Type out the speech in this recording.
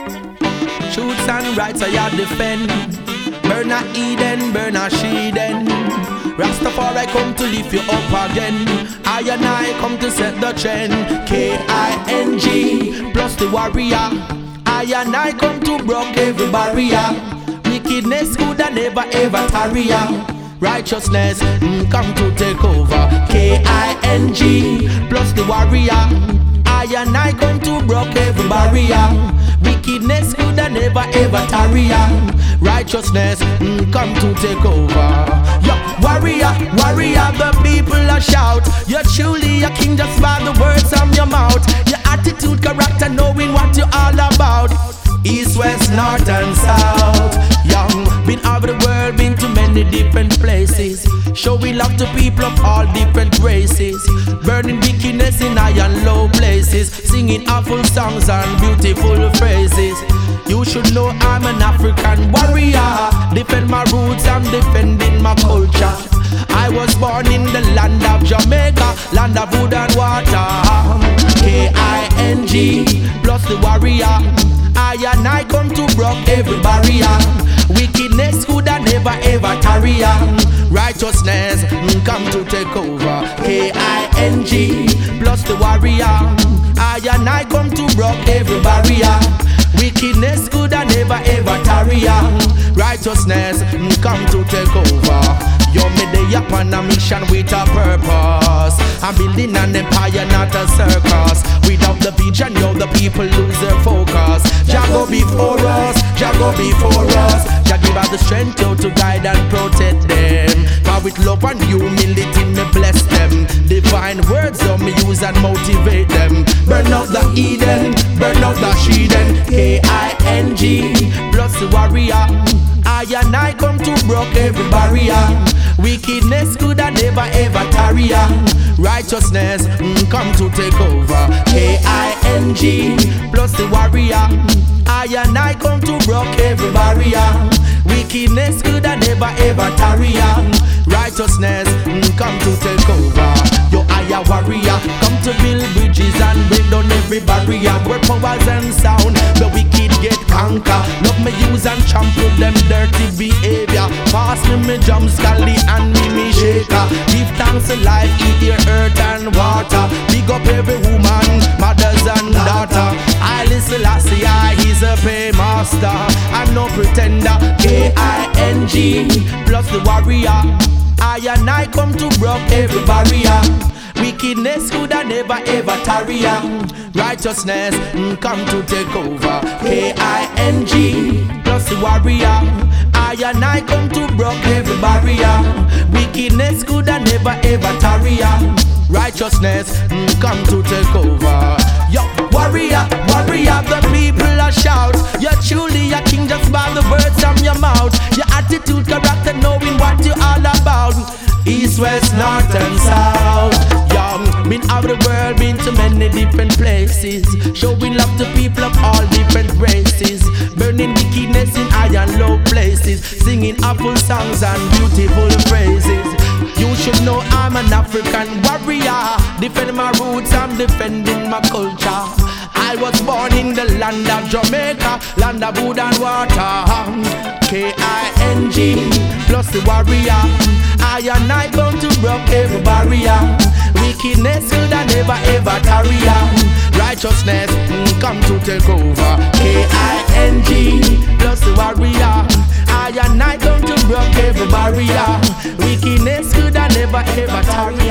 Truths and rights I defend. Burn a Eden, burn a Sheden. Rastafari come to lift you up again. I and I come to set the trend. King plus the warrior. I and I come to broke every barrier. Wickedness could never ever tarry. Righteousness come to take over. King plus the warrior. I and I come to broke every barrier. Wickedness could never ever tarry. Righteousness come to take over. Yo, warrior, warrior, the people are shout. You're truly a king just by the words from your mouth. Your attitude, character, knowing what you're all about. East, west, north and south. Young, been over the world, been to many different places. Showing love to people of all different races. Burning wickedness in high and low places. Singing awful songs and beautiful phrases. You should know I'm an African warrior. Defend my roots, I'm defending my culture. I was born in the land of Jamaica, land of wood and water. King plus the warrior. I and I come to broke every barrier. Wickedness could never ever tarry. Righteousness come to take over. King plus the warrior. I and I come to broke every barrier. Wickedness could never ever tarry. Righteousness come to take over. You're me day up on a mission with a purpose. I'm building an empire, not a circus. Without the vision, yo, the people lose their focus. Jah go before us, Jah go before us. Jah give us the strength, yo, to guide and protect them. For with love and humility, me bless them. Divine words, yo, me use and motivate them. Burn out the Eden, burn out the Sheden. King plus the warrior. I and I come to broke every barrier. Wickedness could never ever tarry. Righteousness come to take over. King plus the warrior. I and I come to broke every barrier. Wickedness could never ever tarry. Righteousness come to take over. Yo, I a warrior, come to build bridges and break down every barrier. Where powers and sound, the wicked get conquer. Love me use and trample them dirty behavior. Pass me jump scally and me shaker. Give thanks to life, eat your earth and water. Big up every woman, mothers and daughter. I listen last year, he's a paymaster. I'm no pretender. King plus the warrior. I and I come to broke every barrier. Wickedness could never ever tarry. Righteousness come to take over. King plus the warrior. I and I come to broke every barrier. Wickedness could never ever tarry. Righteousness come to take over. Yo, warrior, warrior, the people are shout. You're truly a king just by the words from your mouth. Your attitude, character, knowing what you're all about. East, west, north and south. Young, been out of the world, been to many different places. Showing love to people of all different races. Burning wickedness in high and low places. Singing awful songs and beautiful phrases. You should know I'm an African warrior. Defending my roots, I'm defending my culture. I was born in the land of Jamaica, land of wood and water. King plus the warrior. I and I come to broke every barrier. Wickedness could never ever tarry. Righteousness come to take over. King plus the warrior. I and I come to broke every barrier. Wickedness could never ever tarry.